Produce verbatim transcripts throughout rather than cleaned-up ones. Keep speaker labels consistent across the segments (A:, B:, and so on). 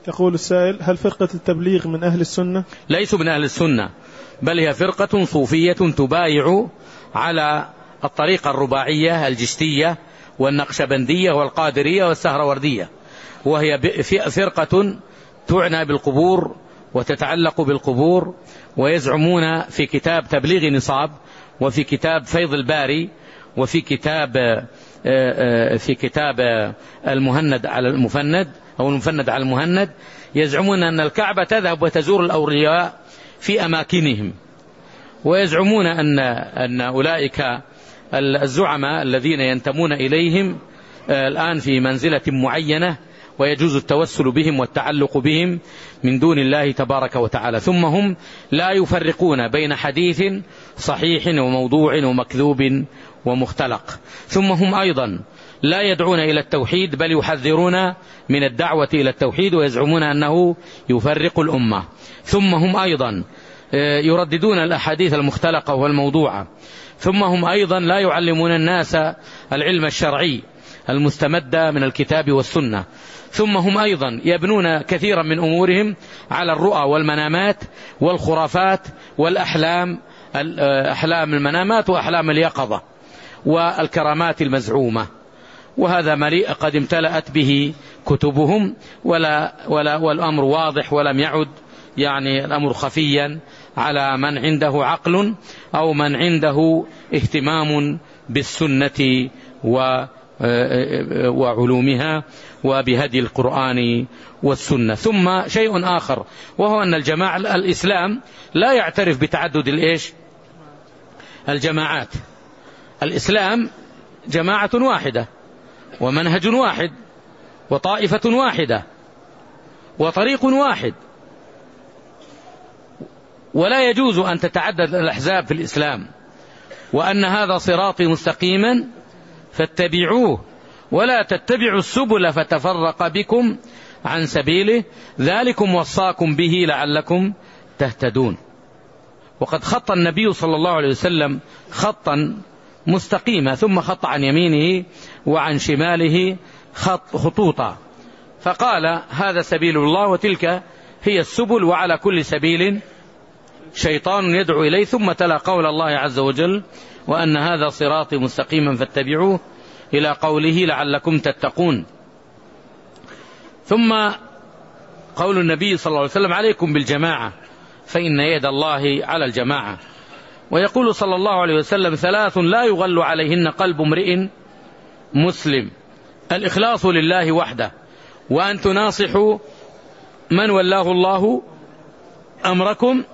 A: يقول السائل: هل فرقة التبليغ من أهل السنة؟
B: ليسوا من أهل السنة، بل هي فرقة صوفية تبايع على الطريقة الرباعية الجشتية والنقشبندية والقادرية والسهروردية، وهي فرقة تعنى بالقبور وتتعلق بالقبور، ويزعمون في كتاب تبليغ نصاب، وفي كتاب فيض الباري، وفي كتاب في كتاب المهند على المفند أو المفند على المهند، يزعمون أن الكعبة تذهب وتزور الأولياء في أماكنهم، ويزعمون أن أن أولئك الزعماء الذين ينتمون إليهم الآن في منزلة معينة، ويجوز التوسل بهم والتعلق بهم من دون الله تبارك وتعالى. ثم هم لا يفرقون بين حديث صحيح وموضوع ومكذوب ومختلق. ثم هم أيضا لا يدعون إلى التوحيد، بل يحذرون من الدعوة إلى التوحيد، ويزعمون أنه يفرق الأمة. ثم هم أيضا يرددون الأحاديث المختلقة والموضوعة. ثم هم أيضا لا يعلمون الناس العلم الشرعي المستمد من الكتاب والسنة. ثم هم أيضا يبنون كثيرا من أمورهم على الرؤى والمنامات والخرافات والأحلام، أحلام المنامات وأحلام اليقظة والكرامات المزعومة، وهذا مليء قد امتلأت به كتبهم، ولا ولا والأمر واضح، ولم يعد يعني الأمر خفيا على من عنده عقل أو من عنده اهتمام بالسنة و وعلومها وبهدي القرآن والسنة. ثم شيء آخر، وهو أن الجماعة الإسلام لا يعترف بتعدد الإيش الجماعات. الإسلام جماعة واحدة ومنهج واحد وطائفة واحدة وطريق واحد، ولا يجوز أن تتعدد الأحزاب في الإسلام، وأن هذا صراطي مستقيما فاتبعوه ولا تتبعوا السبل فتفرق بكم عن سبيله، ذلكم وصاكم به لعلكم تهتدون. وقد خط النبي صلى الله عليه وسلم خطا مستقيما، ثم خط عن يمينه وعن شماله خط خطوطا، فقال: هذا سبيل الله وتلك هي السبل، وعلى كل سبيل شيطان يدعو إليه. ثم تلا قول الله عز وجل: وأن هذا صراطي مستقيما فاتبعوه، إلى قوله لعلكم تتقون. ثم قول النبي صلى الله عليه وسلم: عليكم بالجماعة فإن يد الله على الجماعة. ويقول صلى الله عليه وسلم: ثلاث لا يغل عليهن قلب امرئ مسلم: الإخلاص لله وحده، وأن تناصحوا من ولاه الله أمركم،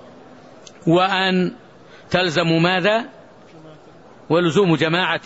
B: وأن تلزموا ماذا؟ ولزوم جماعة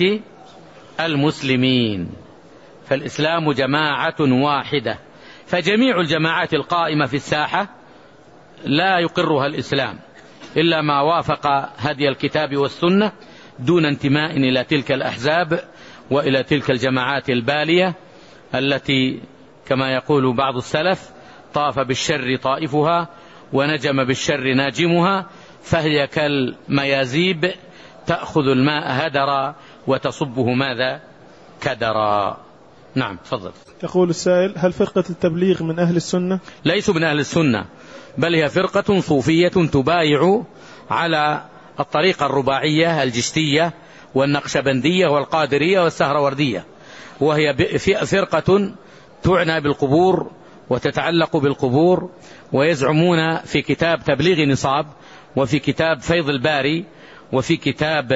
B: المسلمين. فالإسلام جماعة واحدة، فجميع الجماعات القائمة في الساحة لا يقرها الإسلام إلا ما وافق هدي الكتاب والسنة، دون انتماء إلى تلك الأحزاب وإلى تلك الجماعات البالية التي كما يقول بعض السلف: طاف بالشر طائفها ونجم بالشر ناجمها، فهي كالميازيب تأخذ الماء هدرا وتصبه ماذا؟ كدرا. نعم، تفضل.
A: يقول السائل: هل فرقة التبليغ من أهل السنة؟
B: ليسوا من أهل السنة، بل هي فرقة صوفية تبايع على الطريقة الرباعية الجشتية والنقشبندية والقادرية والسهروردية، وهي فرقة تعنى بالقبور وتتعلق بالقبور، ويزعمون في كتاب تبليغ نصاب، وفي كتاب فيض الباري، وفي كتاب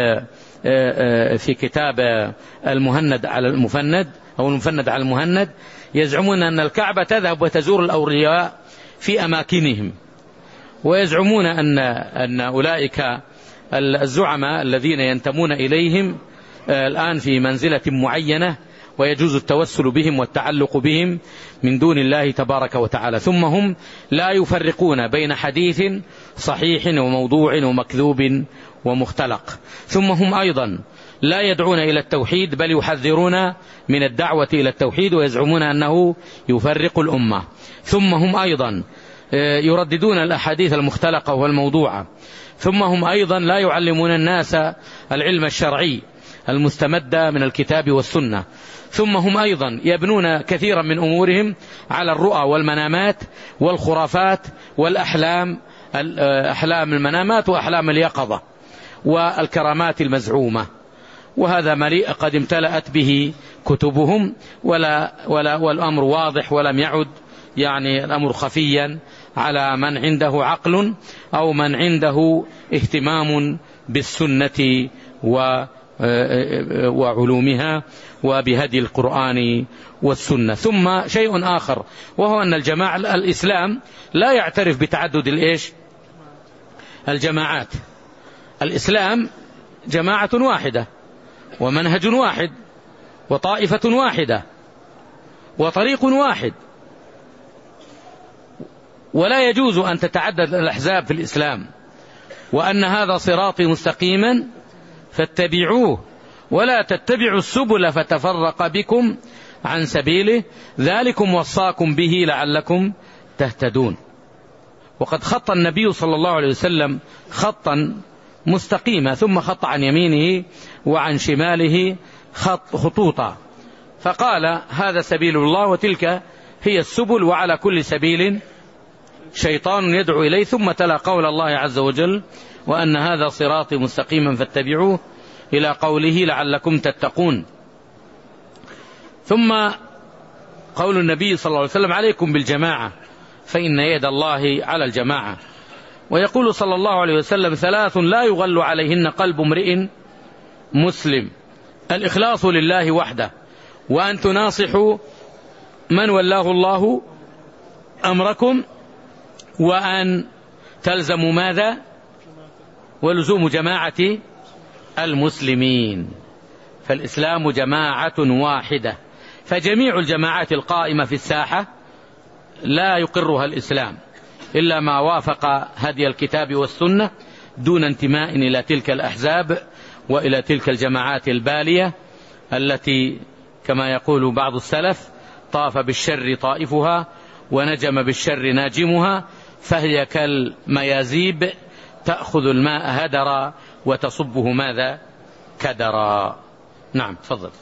B: في كتاب المهند على المفند أو المفند على المهند، يزعمون أن الكعبة تذهب وتزور الأولياء في أماكنهم، ويزعمون أن أن أولئك الزعماء الذين ينتمون إليهم الآن في منزلة معينة، ويجوز التوسل بهم والتعلق بهم من دون الله تبارك وتعالى. ثم هم لا يفرقون بين حديث صحيح وموضوع ومكذوب ومختلق. ثم هم أيضا لا يدعون إلى التوحيد، بل يحذرون من الدعوة إلى التوحيد، ويزعمون أنه يفرق الأمة. ثم هم أيضا يرددون الأحاديث المختلقة والموضوعة. ثم هم أيضا لا يعلمون الناس العلم الشرعي المستمد من الكتاب والسنة. ثم هم أيضا يبنون كثيرا من أمورهم على الرؤى والمنامات والخرافات والأحلام، أحلام المنامات وأحلام اليقظة والكرامات المزعومة، وهذا مليء قد امتلأت به كتبهم، ولا ولا والأمر واضح ولم يعد يعني الأمر خفيا على من عنده عقل أو من عنده اهتمام بالسنة وعلومها وبهدي القرآن والسنة. ثم شيء آخر، وهو أن الجماعة الإسلام لا يعترف بتعدد الإيش الجماعات. الإسلام جماعة واحدة ومنهج واحد وطائفة واحدة وطريق واحد، ولا يجوز أن تتعدد الأحزاب في الإسلام، وأن هذا صراطي مستقيما فاتبعوه ولا تتبعوا السبل فتفرق بكم عن سبيله ذلكم وصاكم به لعلكم تهتدون. وقد خط النبي صلى الله عليه وسلم خطا مستقيما، ثم خط عن يمينه وعن شماله خط خطوطا، فقال هذا سبيل الله وتلك هي السبل وعلى كل سبيل شيطان يدعو إليه، ثم تلا قول الله عز وجل وأن هذا صراطي مستقيما فاتبعوه إلى قوله لعلكم تتقون. ثم قول النبي صلى الله عليه وسلم عليكم بالجماعة فإن يد الله على الجماعة. ويقول صلى الله عليه وسلم ثلاث لا يغل عليهن قلب امرئ مسلم: الإخلاص لله وحده، وأن تناصحوا من ولاه الله أمركم، وأن تلزموا ماذا؟ ولزوم جماعة المسلمين. فالإسلام جماعة واحدة، فجميع الجماعات القائمة في الساحة لا يقرها الإسلام إلا ما وافق هدي الكتاب والسنة دون انتماء إلى تلك الأحزاب وإلى تلك الجماعات البالية التي كما يقول بعض السلف طاف بالشر طائفها ونجم بالشر ناجمها، فهي كالميازيب تأخذ الماء هدرا وتصبه ماذا؟ كدرا. نعم تفضل.